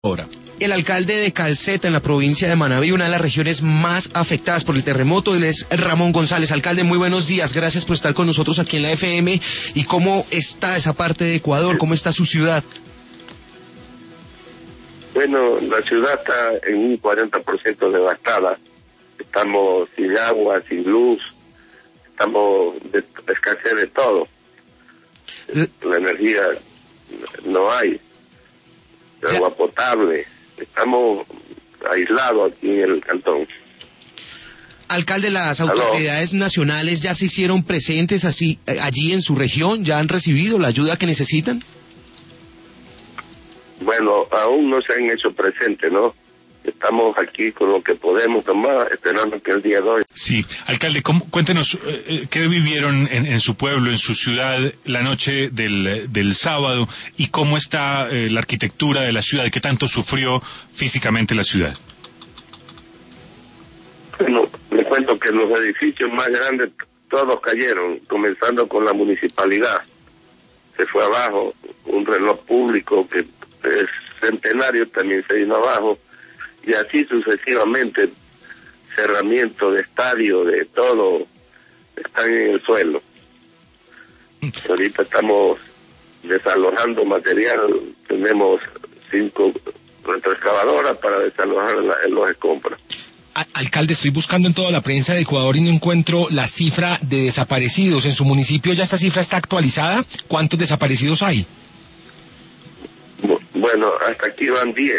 Ahora. El alcalde de Calceta, en la provincia de Manabí, una de las regiones más afectadas por el terremoto, él es Ramón González. Alcalde, muy buenos días, gracias por estar con nosotros aquí en la FM. ¿Y cómo está esa parte de Ecuador? ¿Cómo está su ciudad? Bueno, la ciudad está en un 40% devastada. Estamos sin agua, sin luz, estamos de escasez de todo. La energía no hay, agua potable. Estamos aislados aquí en el cantón. Alcalde, ¿las autoridades nacionales ya se hicieron presentes allí en su región? ¿Ya han recibido la ayuda que necesitan? Bueno, aún no se han hecho presentes, ¿no? Estamos aquí con lo que podemos tomar, esperando que el día de hoy. Sí, alcalde, cuéntenos qué vivieron en su pueblo, en su ciudad, la noche del sábado, y cómo está la arquitectura de la ciudad, qué tanto sufrió físicamente la ciudad. Bueno, le cuento que los edificios más grandes todos cayeron, comenzando con la municipalidad. Se fue abajo, un reloj público que es centenario también se vino abajo, y así sucesivamente. Cerramiento de estadio, de todo, están en el suelo. Ahorita estamos desalojando material, tenemos 5 retroexcavadoras para desalojar los escombros. Alcalde, estoy buscando en toda la prensa de Ecuador y no encuentro la cifra de desaparecidos. ¿En su municipio ya esta cifra está actualizada? ¿Cuántos desaparecidos hay? Bueno, hasta aquí van 10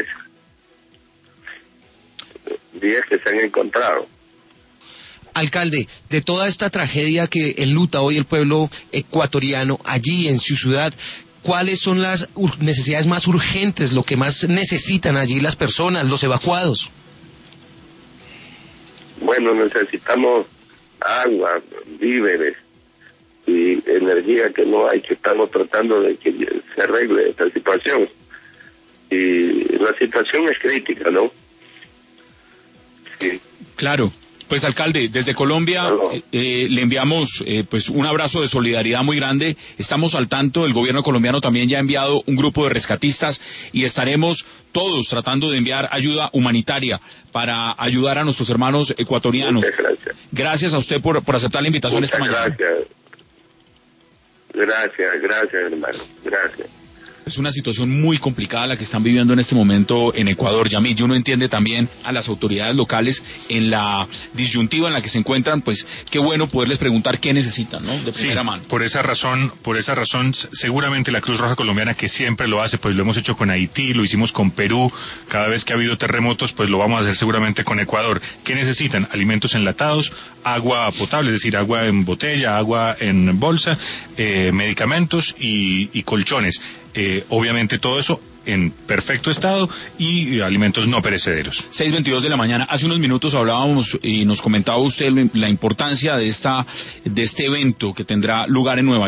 que se han encontrado. Alcalde, de toda esta tragedia que enluta hoy el pueblo ecuatoriano allí en su ciudad, ¿cuáles son las necesidades más urgentes, lo que más necesitan allí las personas, los evacuados? Bueno, necesitamos agua, víveres y energía que no hay, que estamos tratando de que se arregle esta situación. Y la situación es crítica, ¿no? Sí. Claro. Pues alcalde, desde Colombia le enviamos pues un abrazo de solidaridad muy grande. Estamos al tanto, el gobierno colombiano también ya ha enviado un grupo de rescatistas y estaremos todos tratando de enviar ayuda humanitaria para ayudar a nuestros hermanos ecuatorianos. Muchas gracias. Gracias a usted por aceptar la invitación esta mañana. Gracias, hermano. Gracias. Es una situación muy complicada la que están viviendo en este momento en Ecuador, Yamil, y uno entiende también a las autoridades locales en la disyuntiva en la que se encuentran. Pues qué bueno poderles preguntar qué necesitan, ¿no? De primera mano. Por esa razón, seguramente la Cruz Roja Colombiana, que siempre lo hace, pues lo hemos hecho con Haití, lo hicimos con Perú, cada vez que ha habido terremotos, pues lo vamos a hacer seguramente con Ecuador. ¿Qué necesitan? Alimentos enlatados, agua potable, es decir, agua en botella, agua en bolsa, medicamentos y colchones. Obviamente todo eso en perfecto estado y alimentos no perecederos. 6:22 de la mañana. Hace unos minutos hablábamos y nos comentaba usted la importancia de este evento que tendrá lugar en Nueva York.